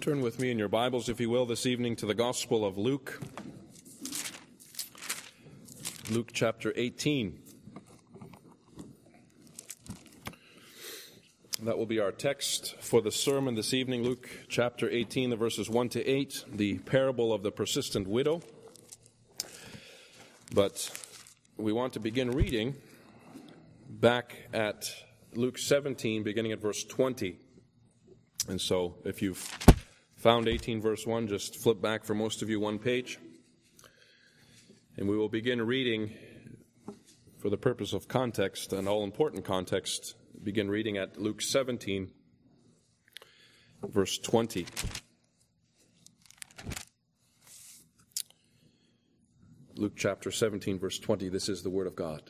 Turn with me in your Bibles, if you will, this evening to the Gospel of Luke. Luke chapter 18. That will be our text for the sermon this evening. Luke chapter 18, the verses 1 to 8, the parable of the persistent widow. But we want to begin reading back at Luke 17, beginning at verse 20. And so if you've found 18 verse 1, just flip back for most of you one page. And we will begin reading, for the purpose of context, and all-important context, begin reading at Luke 17, verse 20. Luke chapter 17, verse 20, this is the word of God.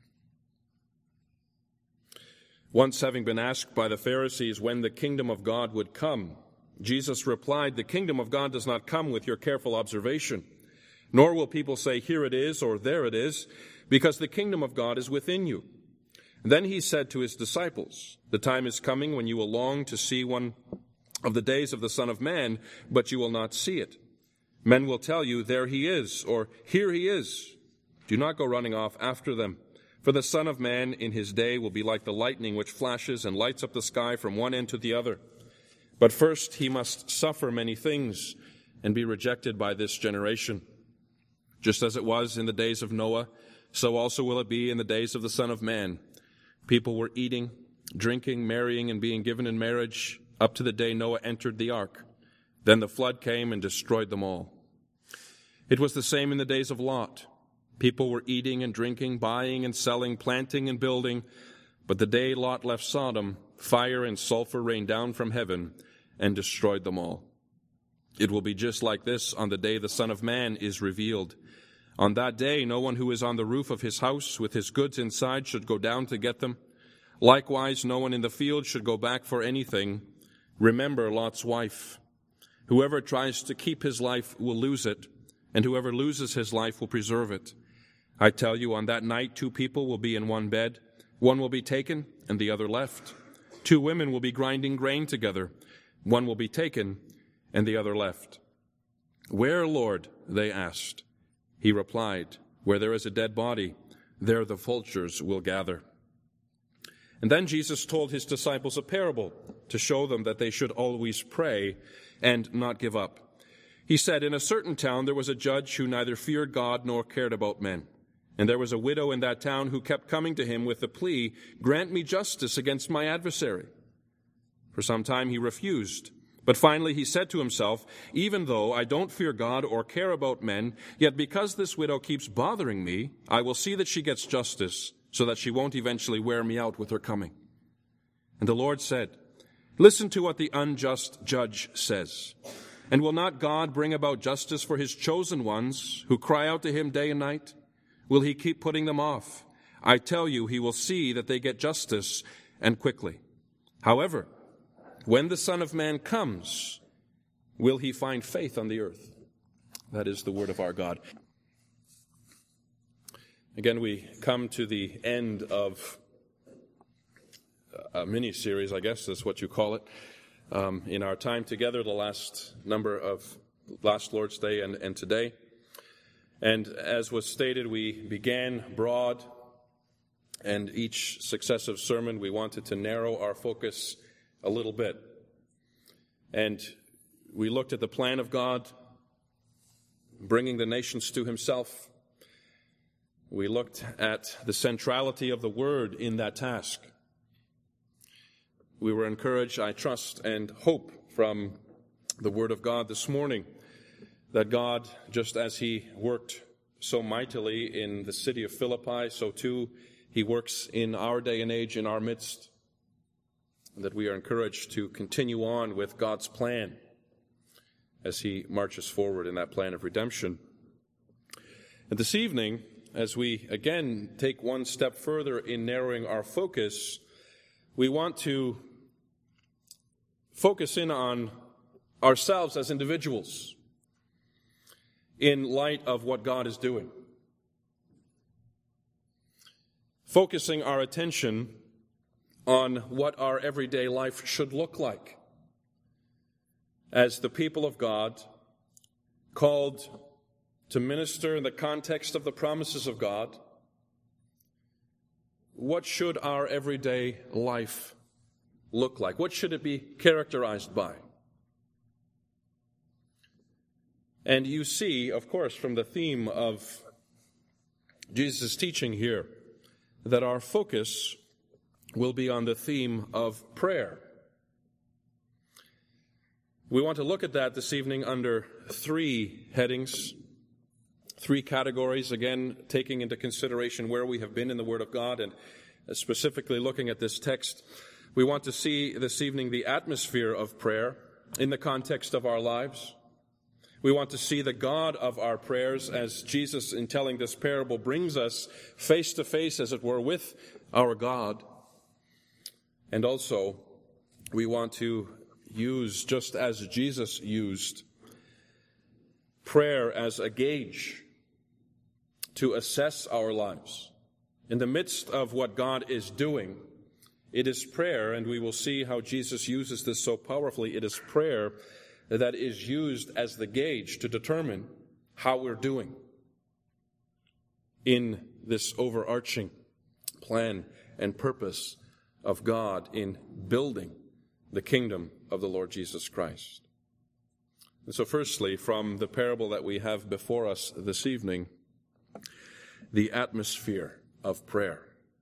Once having been asked by the Pharisees when the kingdom of God would come, Jesus replied, "The kingdom of God does not come with your careful observation, nor will people say, 'Here it is,' or 'There it is,' because the kingdom of God is within you." Then he said to his disciples, "The time is coming when you will long to see one of the days of the Son of Man, but you will not see it. Men will tell you, 'There he is,' or 'Here he is.' Do not go running off after them. For the Son of Man in his day will be like the lightning which flashes and lights up the sky from one end to the other. But first he must suffer many things and be rejected by this generation. Just as it was in the days of Noah, so also will it be in the days of the Son of Man. People were eating, drinking, marrying, and being given in marriage up to the day Noah entered the ark. Then the flood came and destroyed them all. It was the same in the days of Lot. People were eating and drinking, buying and selling, planting and building. But the day Lot left Sodom, fire and sulfur rained down from heaven and destroyed them all. It will be just like this on the day the Son of Man is revealed. On that day, no one who is on the roof of his house with his goods inside should go down to get them. Likewise, no one in the field should go back for anything. Remember Lot's wife. Whoever tries to keep his life will lose it, and whoever loses his life will preserve it. I tell you, on that night, 2 people will be in one bed. One will be taken and the other left. 2 women will be grinding grain together. One will be taken and the other left. Where, Lord? They asked. He replied, where there is a dead body, there the vultures will gather. And then Jesus told his disciples a parable to show them that they should always pray and not give up. He said, in a certain town there was a judge who neither feared God nor cared about men. And there was a widow in that town who kept coming to him with the plea, "Grant me justice against my adversary." For some time he refused. But finally he said to himself, "Even though I don't fear God or care about men, yet because this widow keeps bothering me, I will see that she gets justice, so that she won't eventually wear me out with her coming." And the Lord said, "Listen to what the unjust judge says. And will not God bring about justice for his chosen ones who cry out to him day and night? Will he keep putting them off? I tell you, he will see that they get justice, and quickly. However, when the Son of Man comes, will he find faith on the earth?" That is the word of our God. Again, we come to the end of a mini-series, I guess that's what you call it, in our time together, the last Lord's Day and today. And as was stated, we began broad, and each successive sermon we wanted to narrow our focus a little bit. And we looked at the plan of God, bringing the nations to himself. We looked at the centrality of the Word in that task. We were encouraged, I trust and hope, from the Word of God this morning, that God, just as he worked so mightily in the city of Philippi, so too he works in our day and age in our midst, that we are encouraged to continue on with God's plan as he marches forward in that plan of redemption. And this evening, as we again take one step further in narrowing our focus, we want to focus in on ourselves as individuals in light of what God is doing. Focusing our attention on what our everyday life should look like. as the people of God, called to minister in the context of the promises of God, what should our everyday life look like? What should it be characterized by? And you see, of course, from the theme of Jesus' teaching here, that our focus will be on the theme of prayer. We want to look at that this evening under three headings, three categories, again, taking into consideration where we have been in the Word of God and specifically looking at this text. We want to see this evening the atmosphere of prayer in the context of our lives. We want to see the God of our prayers as Jesus, in telling this parable, brings us face to face, as it were, with our God. And also, we want to use, just as Jesus used, prayer as a gauge to assess our lives. In the midst of what God is doing, it is prayer, and we will see how Jesus uses this so powerfully. It is prayer that is used as the gauge to determine how we're doing in this overarching plan and purpose of God in building the kingdom of the Lord Jesus Christ. And so firstly, from the parable that we have before us this evening, the atmosphere of prayer.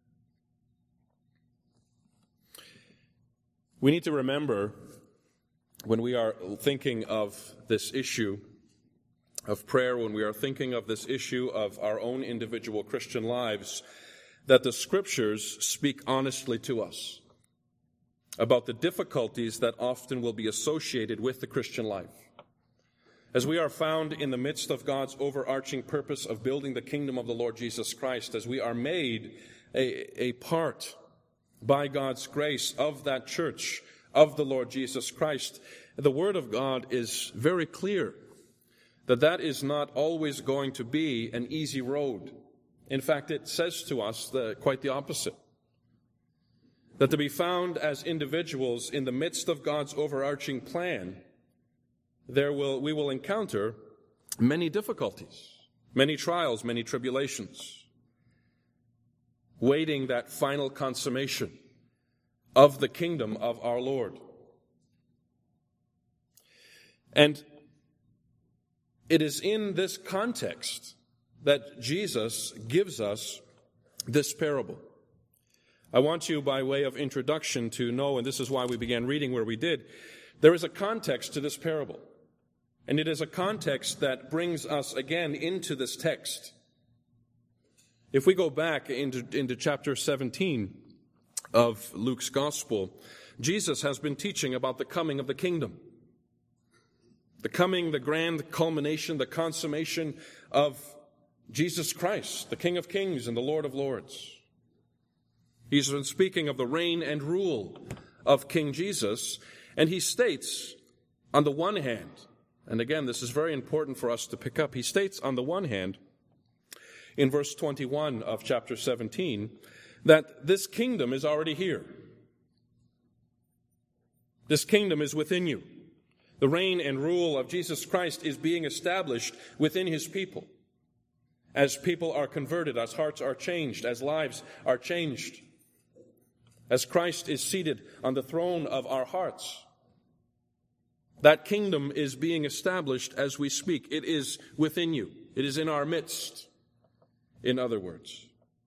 We need to remember, when we are thinking of this issue of prayer, when we are thinking of this issue of our own individual Christian lives, that the Scriptures speak honestly to us about the difficulties that often will be associated with the Christian life. As we are found in the midst of God's overarching purpose of building the kingdom of the Lord Jesus Christ, as we are made a part by God's grace of that church of the Lord Jesus Christ, the Word of God is very clear that that is not always going to be an easy road. In fact, it says to us quite the opposite. That to be found as individuals in the midst of God's overarching plan, we will encounter many difficulties, many trials, many tribulations, waiting that final consummation of the kingdom of our Lord. And it is in this context that Jesus gives us this parable. I want you, by way of introduction, to know, and this is why we began reading where we did, there is a context to this parable. And it is a context that brings us again into this text. If we go back into chapter 17 of Luke's Gospel, Jesus has been teaching about the coming of the kingdom. The coming, the grand culmination, the consummation of Jesus Christ, the King of Kings and the Lord of Lords. He's been speaking of the reign and rule of King Jesus, and he states, on the one hand, and again, this is very important for us to pick up, he states on the one hand, in verse 21 of chapter 17, that this kingdom is already here. This kingdom is within you. The reign and rule of Jesus Christ is being established within his people. As people are converted, as hearts are changed, as lives are changed, as Christ is seated on the throne of our hearts. That kingdom is being established as we speak. It is within you. It is in our midst, in other words.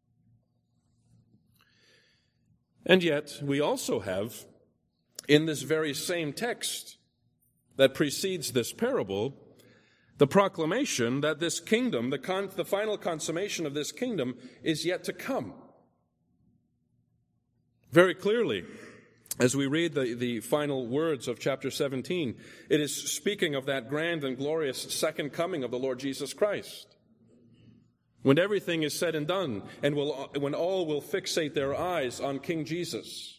And yet, we also have, in this very same text that precedes this parable, the proclamation that this kingdom, the final consummation of this kingdom, is yet to come. Very clearly, as we read the final words of chapter 17, it is speaking of that grand and glorious second coming of the Lord Jesus Christ. When everything is said and done, and when all will fixate their eyes on King Jesus.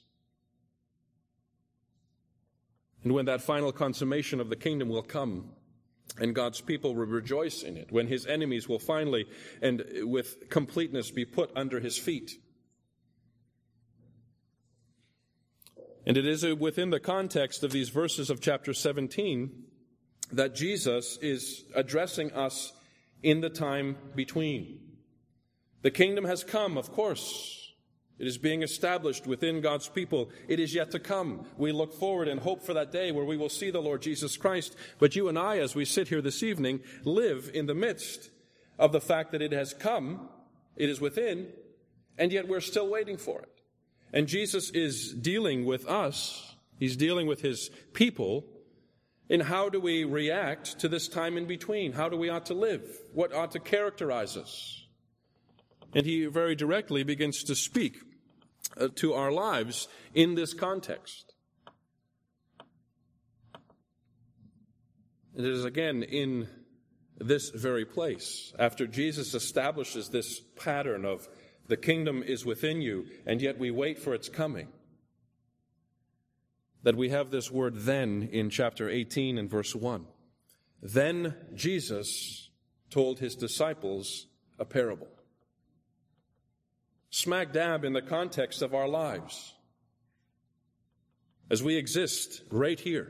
And when that final consummation of the kingdom will come, and God's people will rejoice in it, when his enemies will finally and with completeness be put under his feet. And it is within the context of these verses of chapter 17 that Jesus is addressing us in the time between. The kingdom has come, of course. It is being established within God's people. It is yet to come. We look forward and hope for that day where we will see the Lord Jesus Christ. But you and I, as we sit here this evening, live in the midst of the fact that it has come, it is within, and yet we're still waiting for it. And Jesus is dealing with us. He's dealing with his people in how do we react to this time in between? How do we ought to live? What ought to characterize us? And he very directly begins to speak to our lives in this context. It is again in this very place, after Jesus establishes this pattern of the kingdom is within you, and yet we wait for its coming, that we have this word then in chapter 18 and verse 1. Then Jesus told his disciples a parable. Smack dab in the context of our lives. As we exist right here,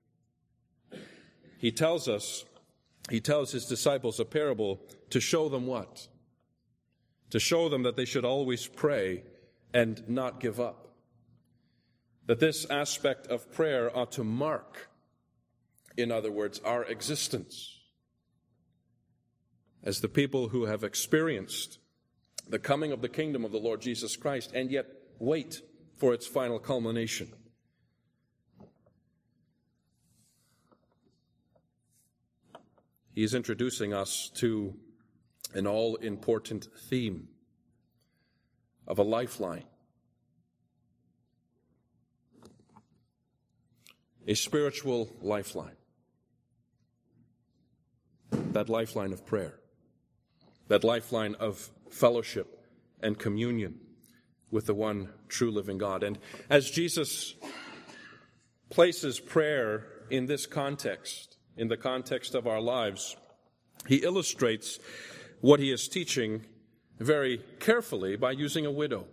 he tells his disciples a parable to show them what? To show them that they should always pray and not give up. That this aspect of prayer ought to mark, in other words, our existence as the people who have experienced the coming of the kingdom of the Lord Jesus Christ, and yet wait for its final culmination. He is introducing us to an all-important theme of a lifeline, a spiritual lifeline, that lifeline of prayer, that lifeline of fellowship and communion with the one true living God. And as Jesus places prayer in this context, in the context of our lives, he illustrates what he is teaching very carefully by using a widow.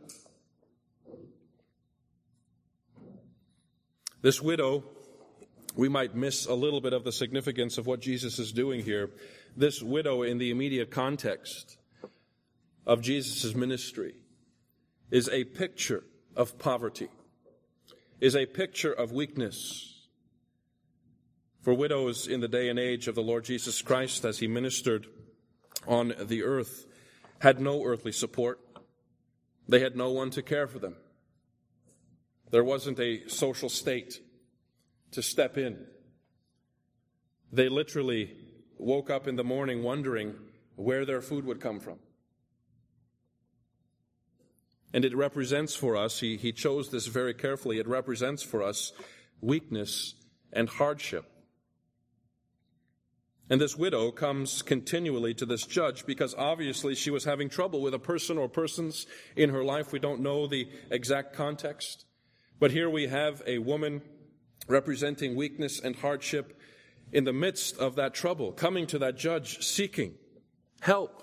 This widow, we might miss a little bit of the significance of what Jesus is doing here. This widow in the immediate context of Jesus' ministry is a picture of poverty, is a picture of weakness. For widows in the day and age of the Lord Jesus Christ, as he ministered on the earth, had no earthly support. They had no one to care for them. There wasn't a social state to step in. They literally woke up in the morning wondering where their food would come from. And it represents for us, he chose this very carefully, it represents for us weakness and hardship. And this widow comes continually to this judge because obviously she was having trouble with a person or persons in her life. We don't know the exact context. But here we have a woman representing weakness and hardship in the midst of that trouble, coming to that judge seeking help.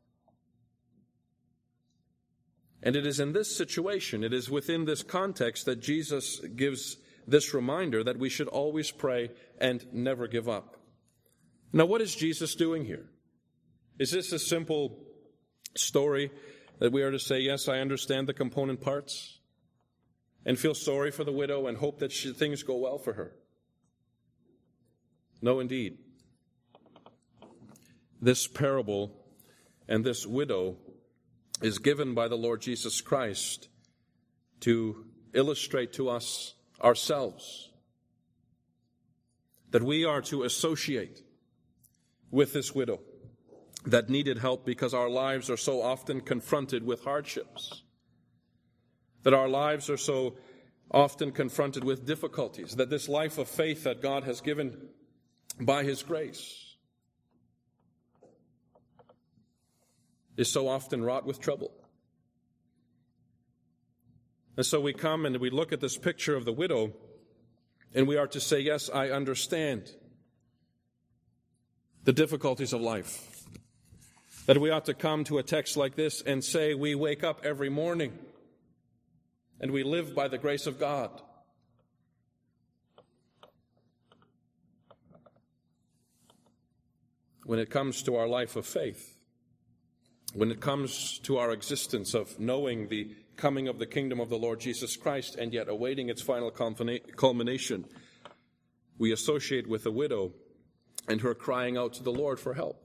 And it is in this situation, it is within this context that Jesus gives this reminder that we should always pray and never give up. Now, what is Jesus doing here? Is this a simple story that we are to say, yes, I understand the component parts and feel sorry for the widow and hope that things go well for her? No, indeed. This parable and this widow is given by the Lord Jesus Christ to illustrate to us ourselves that we are to associate with this widow that needed help because our lives are so often confronted with hardships, that our lives are so often confronted with difficulties, that this life of faith that God has given by his grace is so often wrought with trouble. And so we come and we look at this picture of the widow, and we are to say, yes, I understand the difficulties of life. That we ought to come to a text like this and say, we wake up every morning and we live by the grace of God. when it comes to our life of faith, when it comes to our existence of knowing the coming of the kingdom of the Lord Jesus Christ and yet awaiting its final culmination, we associate with the widow and her crying out to the Lord for help.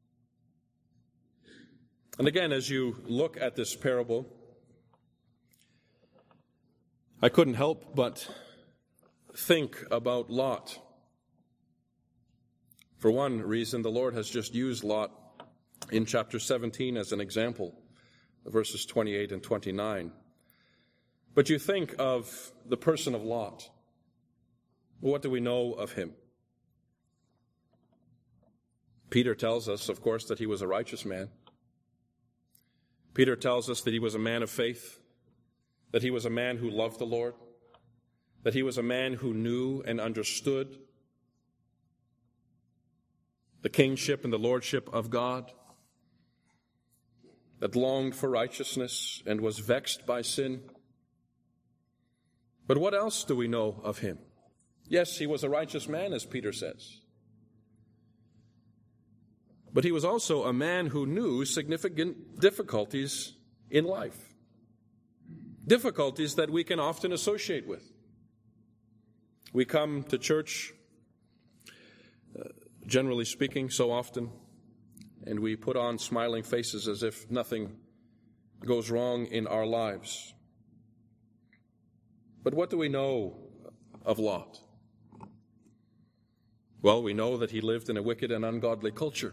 And again, as you look at this parable, I couldn't help but think about Lot. For one reason, the Lord has just used Lot in chapter 17 as an example, verses 28 and 29. But you think of the person of Lot. What do we know of him? Peter tells us, of course, that he was a righteous man. Peter tells us that he was a man of faith, that he was a man who loved the Lord, that he was a man who knew and understood the kingship and the lordship of God, that longed for righteousness and was vexed by sin. But what else do we know of him? Yes, he was a righteous man, as Peter says. But he was also a man who knew significant difficulties in life. Difficulties that we can often associate with. We come to church, generally speaking, so often, and we put on smiling faces as if nothing goes wrong in our lives. But what do we know of Lot? Well, we know that he lived in a wicked and ungodly culture.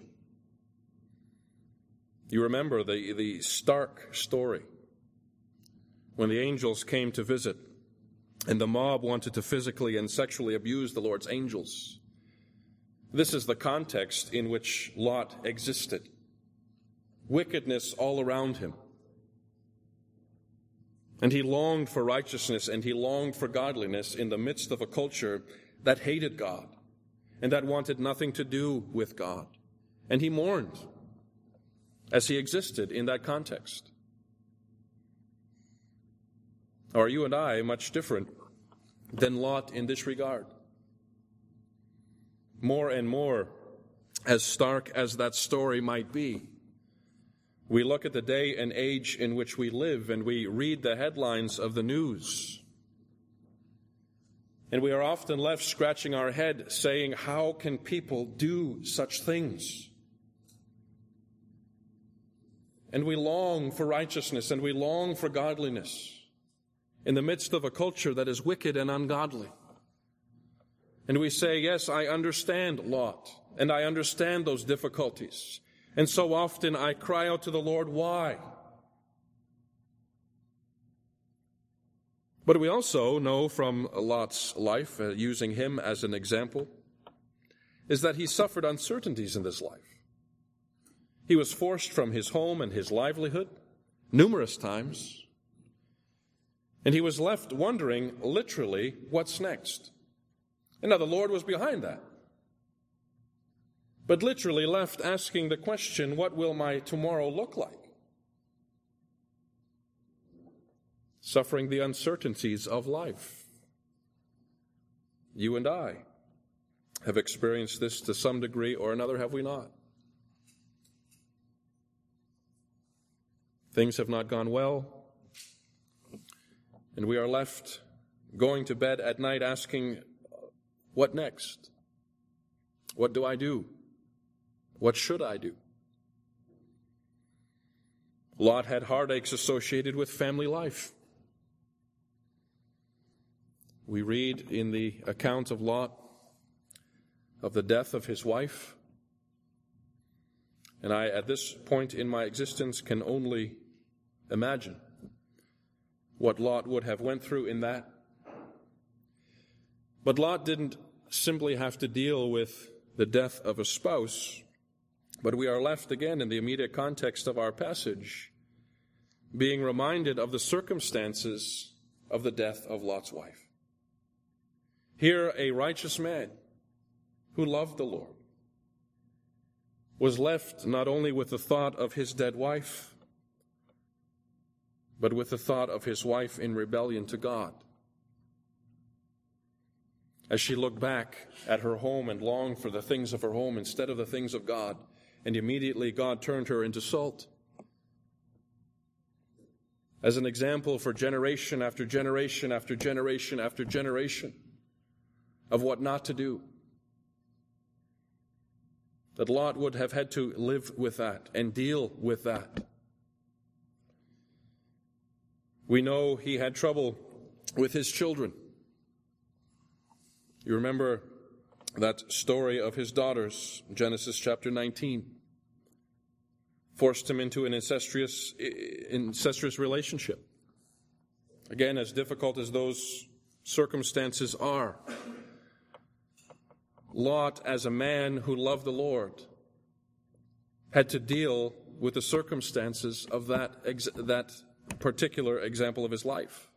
You remember the stark story when the angels came to visit and the mob wanted to physically and sexually abuse the Lord's angels. This is the context in which Lot existed. Wickedness all around him. And he longed for righteousness and he longed for godliness in the midst of a culture that hated God and that wanted nothing to do with God. And he mourned as he existed in that context. Are you and I much different than Lot in this regard? More and more, as stark as that story might be, we look at the day and age in which we live and we read the headlines of the news. And we are often left scratching our head saying, how can people do such things? And we long for righteousness and we long for godliness in the midst of a culture that is wicked and ungodly. And we say, yes, I understand Lot, and I understand those difficulties. And so often I cry out to the Lord, why? But we also know from Lot's life, using him as an example, is that he suffered uncertainties in this life. He was forced from his home and his livelihood numerous times, and he was left wondering, literally, what's next? And now the Lord was behind that. But literally left asking the question, what will my tomorrow look like? Suffering the uncertainties of life. You and I have experienced this to some degree or another, have we not? Things have not gone well, and we are left going to bed at night asking, what next? What do I do? What should I do? Lot had heartaches associated with family life. We read in the account of Lot of the death of his wife. And I, at this point in my existence, can only imagine what Lot would have went through in that. But Lot didn't simply have to deal with the death of a spouse, but we are left again in the immediate context of our passage being reminded of the circumstances of the death of Lot's wife. Here, a righteous man who loved the Lord was left not only with the thought of his dead wife, but with the thought of his wife in rebellion to God. as she looked back at her home and longed for the things of her home instead of the things of God. And immediately God turned her into salt. As an example for generation after generation after generation after generation of what not to do. That Lot would have had to live with that and deal with that. We know he had trouble with his children. You remember that story of his daughters, Genesis chapter 19. Forced him into an incestuous relationship. Again, as difficult as those circumstances are, Lot, as a man who loved the Lord, had to deal with the circumstances of that particular example of his life.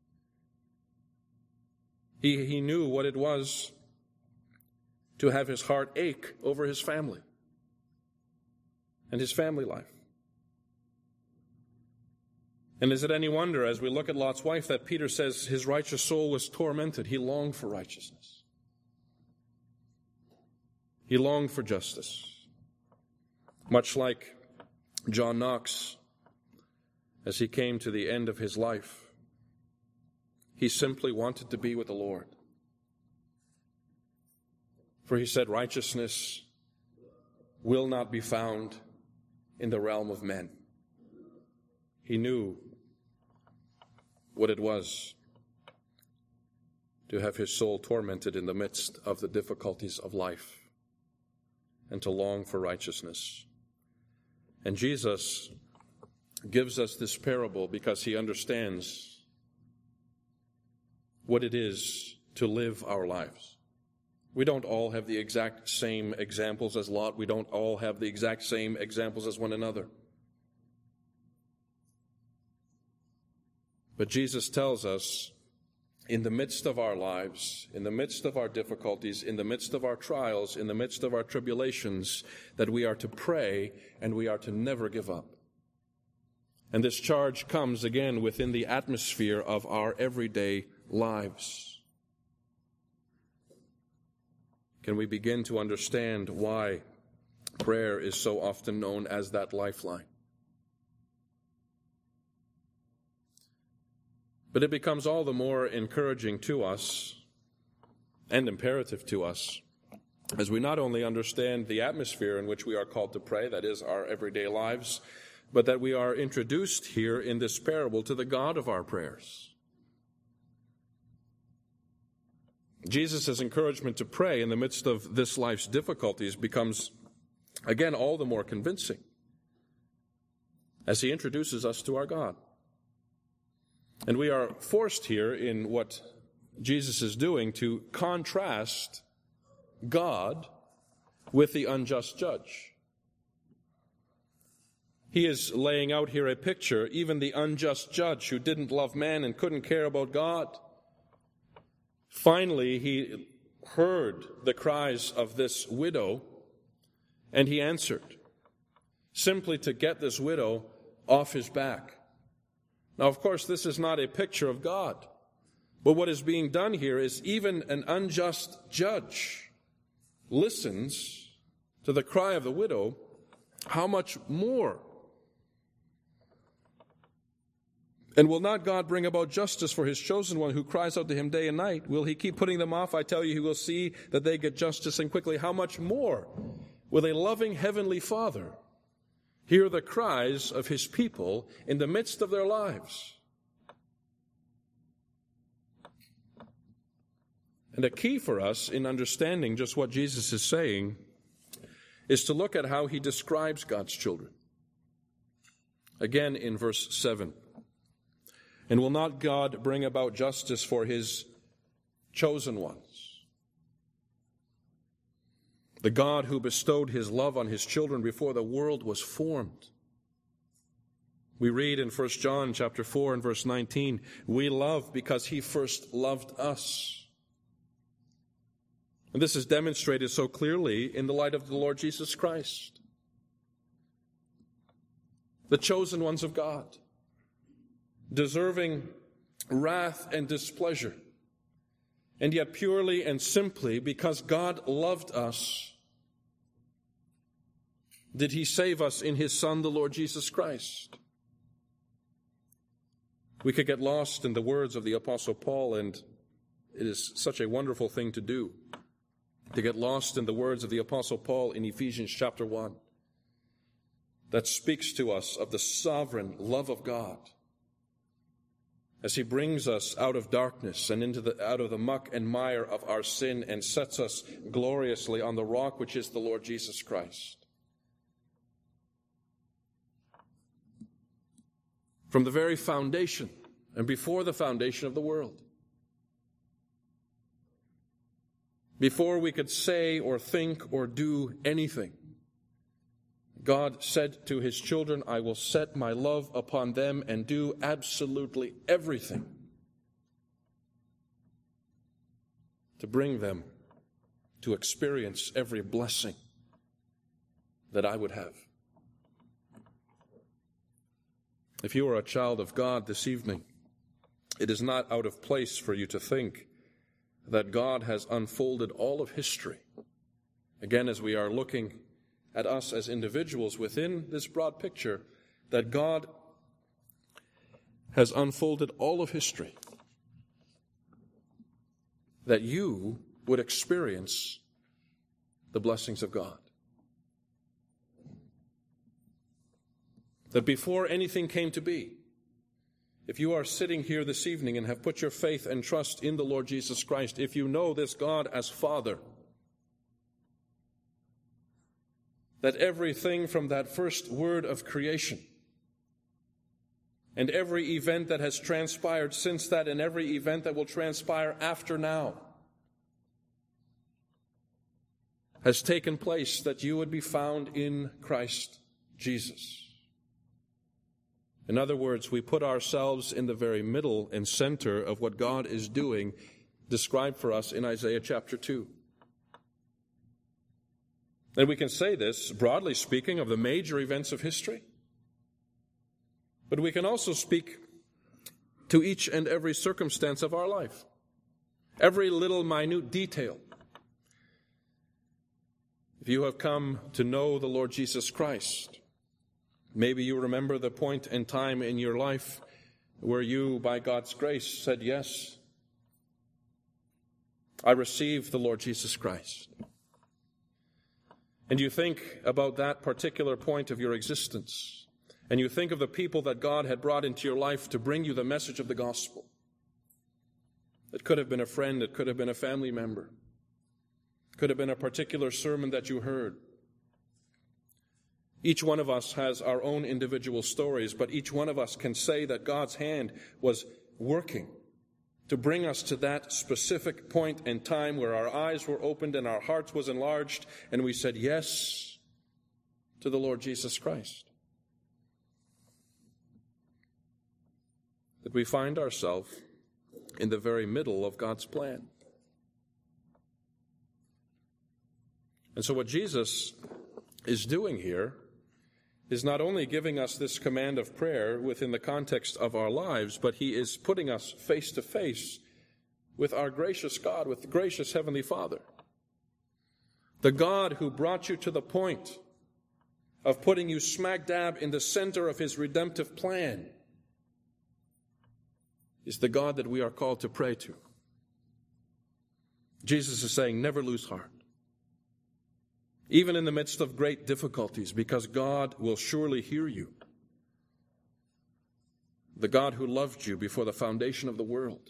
He knew what it was to have his heart ache over his family and his family life. And is it any wonder, as we look at Lot's wife, that Peter says his righteous soul was tormented? He longed for righteousness. He longed for justice. Much like John Knox, as he came to the end of his life, he simply wanted to be with the Lord. For he said, righteousness will not be found in the realm of men. He knew what it was to have his soul tormented in the midst of the difficulties of life and to long for righteousness. And Jesus gives us this parable because he understands what it is to live our lives. We don't all have the exact same examples as Lot. We don't all have the exact same examples as one another. But Jesus tells us, in the midst of our lives, in the midst of our difficulties, in the midst of our trials, in the midst of our tribulations, that we are to pray and we are to never give up. And this charge comes again within the atmosphere of our everyday lives. Can we begin to understand why prayer is so often known as that lifeline? But it becomes all the more encouraging to us and imperative to us as we not only understand the atmosphere in which we are called to pray, that is our everyday lives, but that we are introduced here in this parable to the God of our prayers. Jesus' encouragement to pray in the midst of this life's difficulties becomes, again, all the more convincing as he introduces us to our God. And we are forced here in what Jesus is doing to contrast God with the unjust judge. He is laying out here a picture, even the unjust judge who didn't love man and couldn't care about God. Finally, he heard the cries of this widow, and he answered, simply to get this widow off his back. Now, of course, this is not a picture of God, but what is being done here is even an unjust judge listens to the cry of the widow. How much more? And will not God bring about justice for his chosen one who cries out to him day and night? Will he keep putting them off? I tell you, he will see that they get justice and quickly. How much more will a loving heavenly Father hear the cries of his people in the midst of their lives? And a key for us in understanding just what Jesus is saying is to look at how he describes God's children. Again in verse 7. And will not God bring about justice for his chosen ones? The God who bestowed his love on his children before the world was formed. We read in 1 John chapter 4 and verse 19, we love because he first loved us. And this is demonstrated so clearly in the light of the Lord Jesus Christ. The chosen ones of God, deserving wrath and displeasure, And yet purely and simply because God loved us, did he save us in his Son, the Lord Jesus Christ. We could get lost in the words of the Apostle Paul, and it is such a wonderful thing to do, to get lost in the words of the Apostle Paul in Ephesians chapter 1, that speaks to us of the sovereign love of God as he brings us out of darkness and out of the muck and mire of our sin and sets us gloriously on the rock which is the Lord Jesus Christ. From the very foundation and before the foundation of the world, before we could say or think or do anything, God said to his children, I will set my love upon them and do absolutely everything to bring them to experience every blessing that I would have. If you are a child of God this evening, it is not out of place for you to think that God has unfolded all of history. Again, as we are looking at us as individuals within this broad picture, that God has unfolded all of history, that you would experience the blessings of God. That before anything came to be, if you are sitting here this evening and have put your faith and trust in the Lord Jesus Christ, if you know this God as Father, that everything from that first word of creation and every event that has transpired since that and every event that will transpire after now has taken place, that you would be found in Christ Jesus. In other words, we put ourselves in the very middle and center of what God is doing, described for us in Isaiah chapter 2. And we can say this, broadly speaking, of the major events of history. But we can also speak to each and every circumstance of our life, every little minute detail. If you have come to know the Lord Jesus Christ, maybe you remember the point in time in your life where you, by God's grace, said, yes, I receive the Lord Jesus Christ. And you think about that particular point of your existence, and you think of the people that God had brought into your life to bring you the message of the gospel. It could have been a friend, it could have been a family member, it could have been a particular sermon that you heard. Each one of us has our own individual stories, but each one of us can say that God's hand was working to bring us to that specific point in time where our eyes were opened and our hearts was enlarged, and we said yes to the Lord Jesus Christ. That we find ourselves in the very middle of God's plan. And so what Jesus is doing here is not only giving us this command of prayer within the context of our lives, but he is putting us face to face with our gracious God, with the gracious Heavenly Father. The God who brought you to the point of putting you smack dab in the center of his redemptive plan is the God that we are called to pray to. Jesus is saying, never lose heart. Even in the midst of great difficulties, because God will surely hear you. The God who loved you before the foundation of the world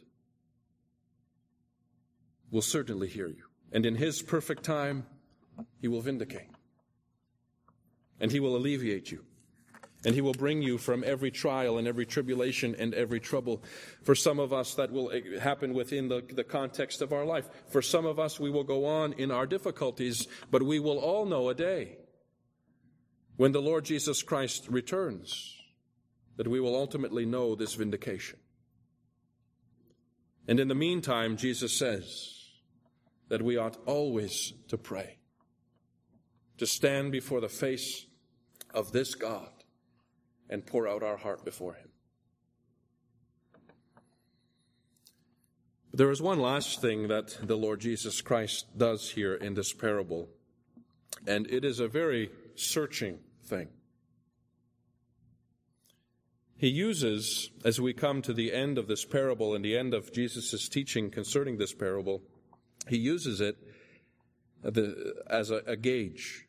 will certainly hear you. And in his perfect time, he will vindicate. And he will alleviate you. And he will bring you from every trial and every tribulation and every trouble. For some of us, that will happen within the context of our life. For some of us, we will go on in our difficulties, but we will all know a day when the Lord Jesus Christ returns, that we will ultimately know this vindication. And in the meantime, Jesus says that we ought always to pray, to stand before the face of this God and pour out our heart before him. There is one last thing that the Lord Jesus Christ does here in this parable, and it is a very searching thing. He uses, as we come to the end of this parable and the end of Jesus' teaching concerning this parable, he uses it as a gauge.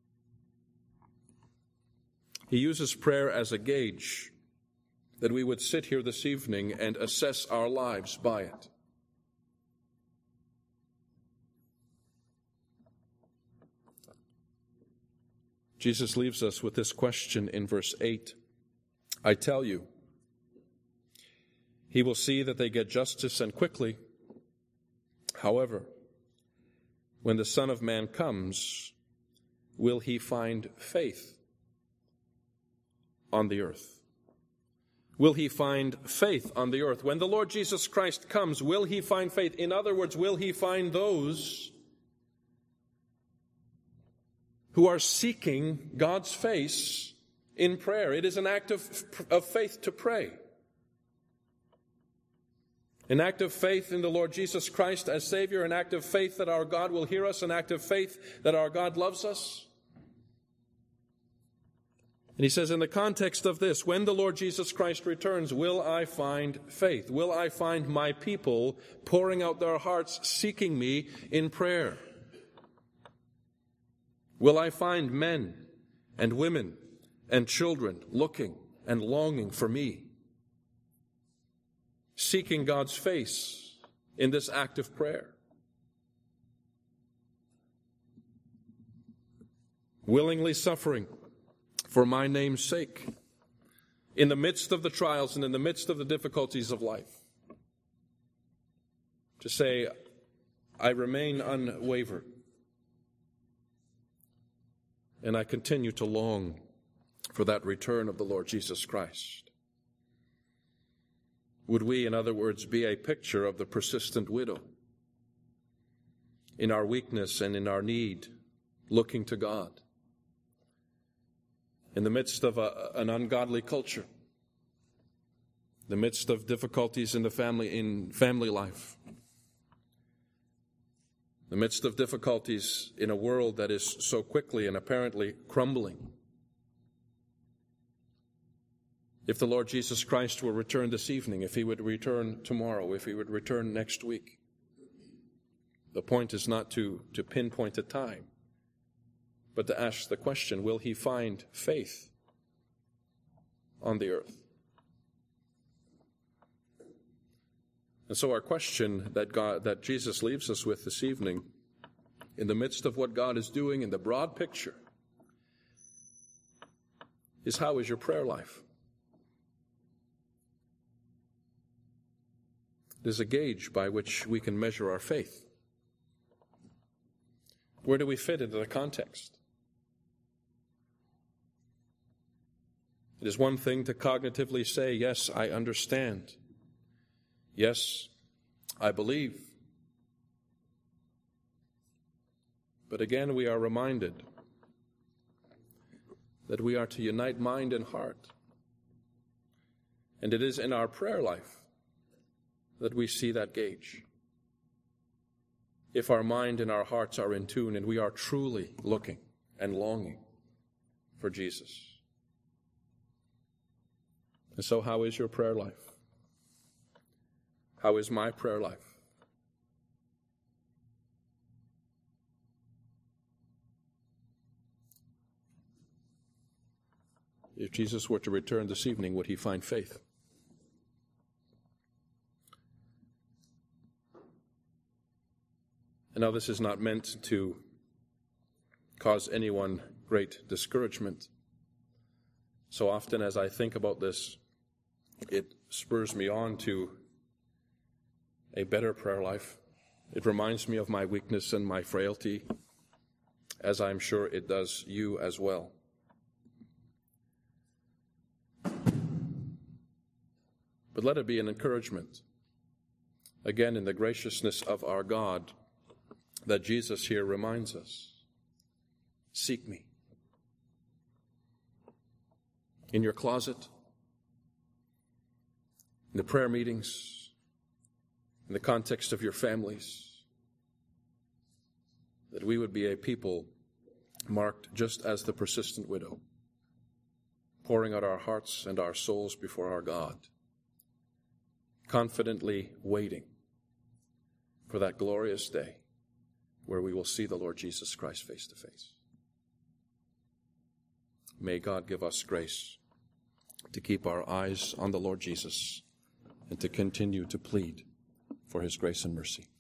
He uses prayer as a gauge that we would sit here this evening and assess our lives by it. Jesus leaves us with this question in verse 8. I tell you, he will see that they get justice and quickly. However, when the Son of Man comes, will he find faith on the earth? Will he find faith on the earth? When the Lord Jesus Christ comes, will he find faith? In other words, will he find those who are seeking God's face in prayer? It is an act of faith to pray. An act of faith in the Lord Jesus Christ as Savior, an act of faith that our God will hear us, an act of faith that our God loves us. And he says, in the context of this, when the Lord Jesus Christ returns, will I find faith? Will I find my people pouring out their hearts, seeking me in prayer? Will I find men and women and children looking and longing for me, seeking God's face in this act of prayer? Willingly suffering for my name's sake, in the midst of the trials and in the midst of the difficulties of life, to say, I remain unwavered, and I continue to long for that return of the Lord Jesus Christ. Would we, in other words, be a picture of the persistent widow, in our weakness and in our need, looking to God, in the midst of an ungodly culture, the midst of difficulties in family life, the midst of difficulties in a world that is so quickly and apparently crumbling? If the Lord Jesus Christ will return this evening, if he would return tomorrow, if he would return next week, the point is not to pinpoint a time, but to ask the question, will he find faith on the earth? And so our question that Jesus leaves us with this evening, in the midst of what God is doing in the broad picture, is, how is your prayer life? It is a gauge by which we can measure our faith. Where do we fit into the context? It is one thing to cognitively say, yes, I understand. Yes, I believe. But again, we are reminded that we are to unite mind and heart. And it is in our prayer life that we see that gauge. If our mind and our hearts are in tune and we are truly looking and longing for Jesus. And so, how is your prayer life? How is my prayer life? If Jesus were to return this evening, would he find faith? And now, this is not meant to cause anyone great discouragement. So often as I think about this, it spurs me on to a better prayer life. It reminds me of my weakness and my frailty, as I'm sure it does you as well. But let it be an encouragement, again, in the graciousness of our God, that Jesus here reminds us, seek me. In your closet, in the prayer meetings, in the context of your families, that we would be a people marked just as the persistent widow, pouring out our hearts and our souls before our God, confidently waiting for that glorious day where we will see the Lord Jesus Christ face to face. May God give us grace to keep our eyes on the Lord Jesus and to continue to plead for his grace and mercy.